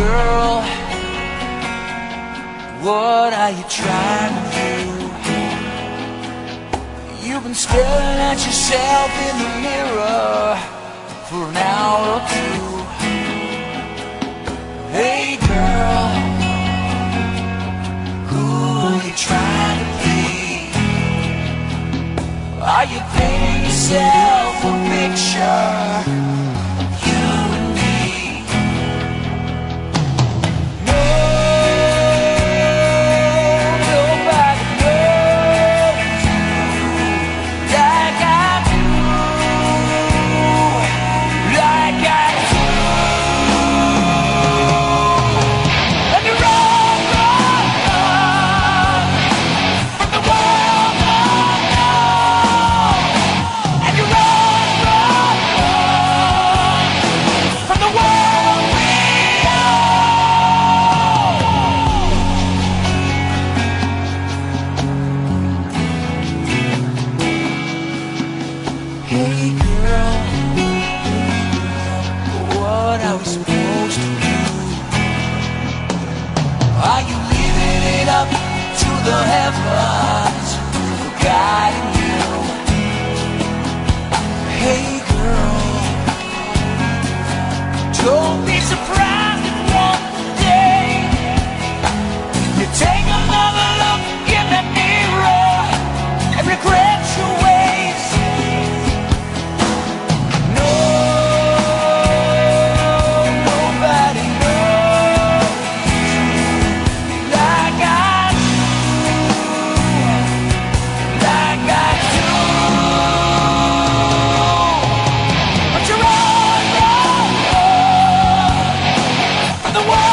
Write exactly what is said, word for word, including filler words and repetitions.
girl, what are you trying to do? You've been staring at yourself in the mirror for an hour or two. Hey girl, who are you trying to be? Are you painting yourself a picture? You and me. No, nobody knows you like I do, like I do. And you run, run, run from the world, run, run. And you run, run, run from the world we know. Hey girl, what are we supposed to do? Are you leaving it up to the heavens for guiding you? Hey girl, don't be surprised if one day you take another look in the mirror and regret your ways. No, nobody knows like I do, like I do. But you're on, on, on from the world.